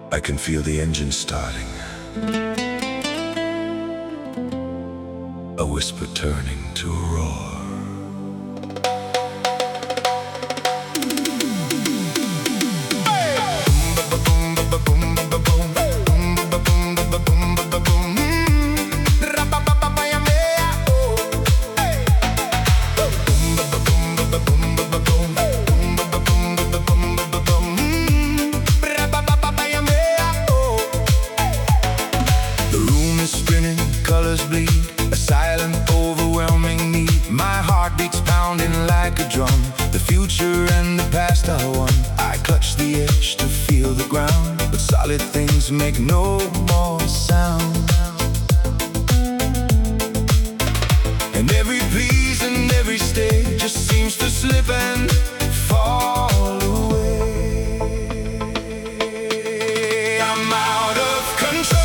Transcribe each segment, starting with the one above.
I can feel the engine starting, a whisper turning to a roar. Spinning, colors bleed, a silent, overwhelming need. My heart beats pounding like a drum. The future and the past are one. I clutch the edge to feel the ground, but solid things make no more sound. And every please and every stay just seems to slip and fall away. I'm out of control.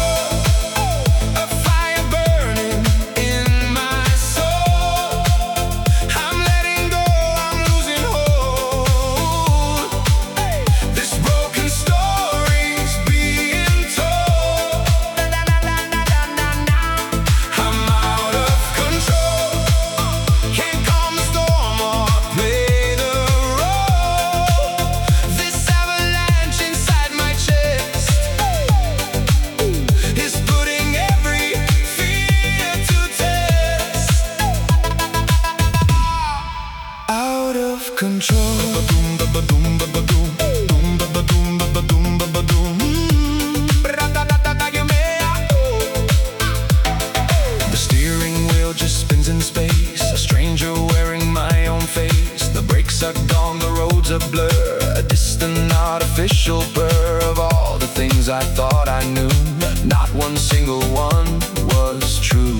The steering wheel just spins in space, a stranger wearing my own face. The brakes are gone, the roads are blur, a distant artificial blur of all the things I thought I knew. Not one single one was true.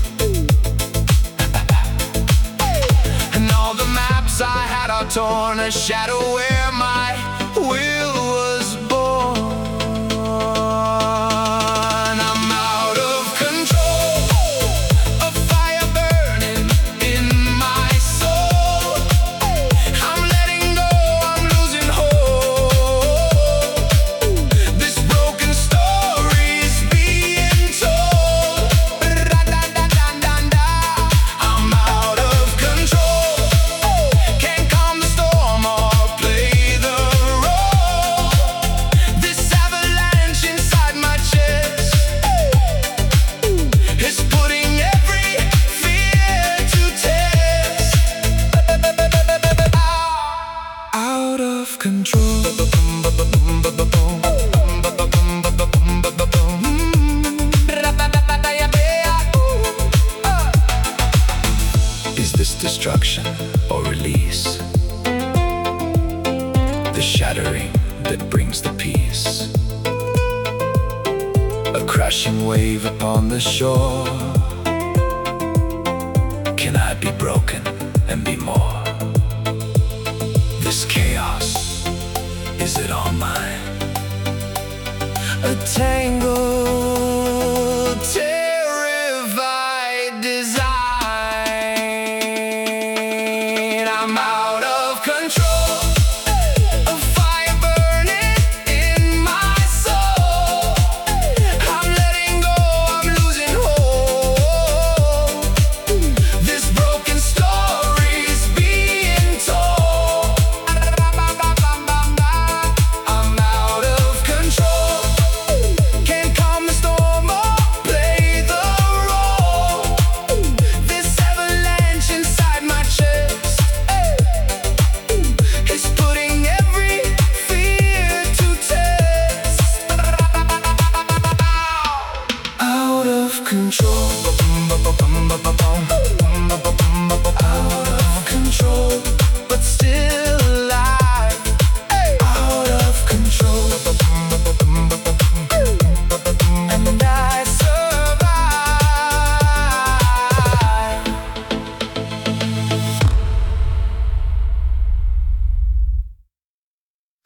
And all the maps I had are torn, a shadow where my will was born. I'm out of control, a fire burning in my soul. I'm letting go, I'm losing hope. This broken story's being told. I'm out of control, can't calm the storm or play the role. This avalanche inside my chest is putting every fear to test. Out of control. Is this destruction or release? The shattering that brings the peace. A crashing wave upon the shore. Can I be broken and be more? This chaos, is it all mine? A tangled, terrified design. I'm out of control, a fire burning in my soul. I'm letting go, I'm losing hope. This broken story's being told. I'm out of control, can't calm the storm or play the role. This avalanche inside my chest is putting every fear to test. Out of control.